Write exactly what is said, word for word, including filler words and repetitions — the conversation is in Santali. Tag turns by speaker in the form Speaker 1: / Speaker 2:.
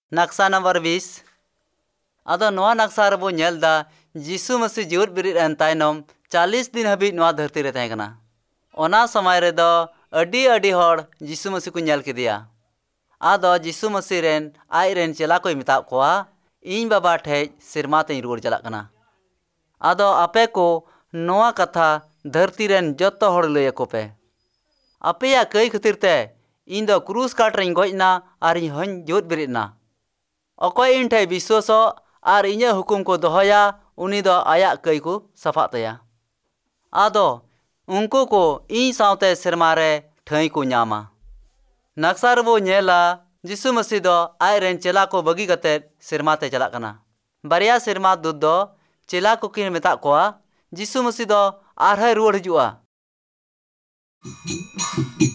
Speaker 1: Naksa number बीस. Ado noa naksa rebo nyel da Jisu Masi jiwit birit en tainom चालीस दिन habi noa dharti re tahe kana. Ona samay re do adi adi hor Jisu Masi ku nyel kidia. Ado Jisu Masi ren ai ren chela koy metab koa ᱤᱧ ᱵᱟᱵᱟ ᱴᱷᱮᱡ ᱥᱮᱨᱢᱟ ᱛᱮᱧ ᱨᱩᱣᱟᱹᱲ ᱪᱟᱞᱟᱜ ᱠᱟᱱᱟ. ᱟᱫᱚ ᱟᱯᱮ ᱠᱚ ᱱᱚᱣᱟ ᱠᱟᱛᱷᱟ ᱫᱷᱟᱹᱨᱛᱤ ᱨᱮᱱ ᱡᱚᱛᱚ ᱦᱚᱲ ᱞᱟᱹᱭ ᱟᱠᱚ ᱯᱮ. ᱟᱯᱮᱭᱟᱜ ᱠᱟᱹᱭ ᱠᱷᱟᱹᱛᱤᱨ ᱛᱮ ᱤᱧ ᱫᱚ ᱠᱨᱩᱥ ᱠᱟᱴ ᱨᱮᱧ ᱜᱚᱡ ᱮᱱᱟ ᱟᱨ ᱤᱧ ᱦᱚᱧ ᱡᱤᱣᱮᱫ ᱵᱮᱨᱮᱫ ᱮᱱᱟ. ᱚᱠᱚᱭ ᱤᱧ ᱴᱷᱮᱡ ᱵᱤᱥᱣᱟᱥᱚᱜ ᱟᱨ ᱤᱧᱟᱹᱜ ᱦᱩᱠᱩᱢ ᱠᱚ ᱫᱚᱦᱚᱭᱟ ᱩᱱᱤ ᱫᱚ ᱟᱭᱟᱜ ᱠᱟᱹᱭ ᱠᱚ ᱥᱟᱯᱷᱟᱜ ᱛᱟᱭᱟ. ᱟᱫᱚ ᱩᱱᱠᱩ ᱠᱚ ᱤᱧ ᱥᱟᱶᱛᱮ ᱥᱮᱨᱢᱟ ᱨᱮ ᱴᱷᱟᱹᱭ ᱠᱚ ᱧᱟᱢᱟ. ᱱᱟᱠᱥᱟ ᱨᱮᱵᱚ ᱧᱮᱞᱟ ᱡᱤᱥᱩ ᱢᱟᱥᱤ ᱫᱚ ᱟᱡ ᱨᱮᱱ ᱪᱮᱞᱟ ᱠᱚ ᱵᱟᱹᱜᱤ ᱠᱟᱛᱮᱫ ᱥᱮᱨᱢᱟ ᱛᱮ ᱪᱟᱞᱟᱜ ᱠᱟᱱᱟ. ᱵᱟᱨᱭᱟ ᱥᱮᱨᱢᱟ ᱫᱩᱛ ᱫᱚ ᱪᱮᱞᱟ ᱠᱚ ᱠᱤᱱ ᱢᱮᱛᱟᱜ ᱠᱚᱣᱟ ᱡᱤᱥᱩ ᱢᱟᱥᱤ ᱫᱚ ᱟᱨᱦᱚᱸᱭ ᱨᱩᱣᱟᱹᱲ ᱦᱤᱡᱩᱜᱼᱟ.